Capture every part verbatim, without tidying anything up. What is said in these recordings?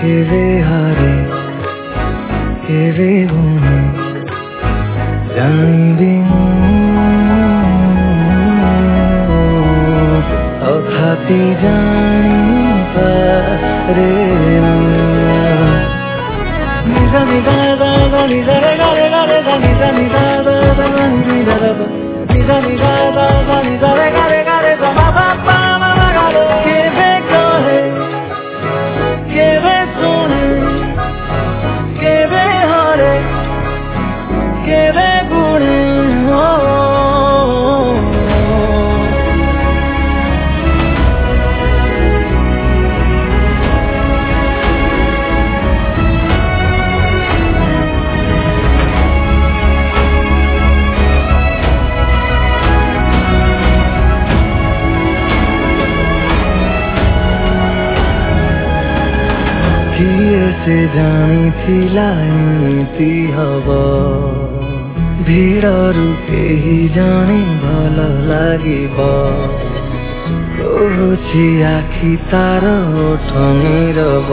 केवे हारे केवे गुणे जानिबी तथापि जानिपारेन निजा निजा दा दा निजा रे गा रे गा रे दा निजा निजा दा दा दा निजा दा दा निजा निजा दा दा निजा रे गा रे गा रे दा मा पा पा मा मा गा रे केवे कहे केवे सुने केवे हारे केवे गुणे हो किए से जानी थिला एमिति हब भिड़रू केही जाने भल लागिब कहुछि आखि तार ओठ नीरब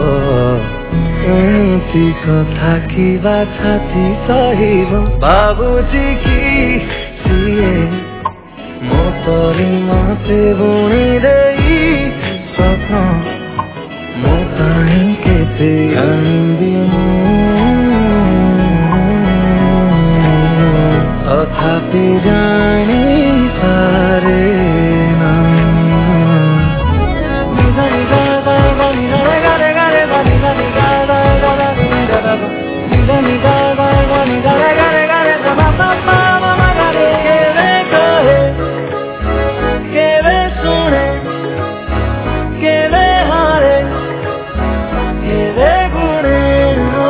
एमिति कथा किबा छाती सहिब भाबुछि कि सिए मो परि मते बुणी देई स्वप्न मो पाई केते कांदी तथापि जानिपारेन निजा निजा दा दा निजा रे गा रे गा रे दा निजा निजा दा दा दा निजा दा दा निजा निजा दा दा निजा रे गा रे गा रे दा मा पा पा मा मा गा रे केवे कहे केवे सुने केवे हारे केवे गुणे हो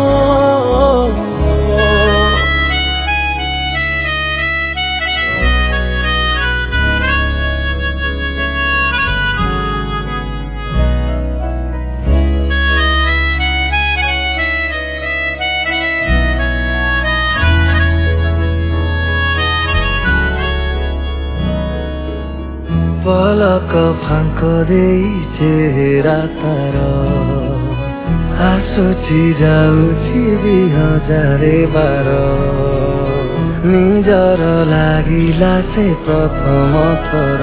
पलक फांक देई चेहरा तार आसुची जाउची दुई हजारे बार निजर लागिला से प्रथम थर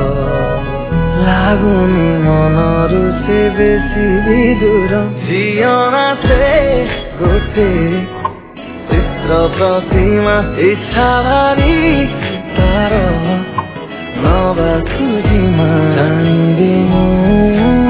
लागुनी मनरु से बेसी विदूर जीवना से गोटे चित्र प्रतिमा इच्छा भारी तार नवा खुजिमा जानिबी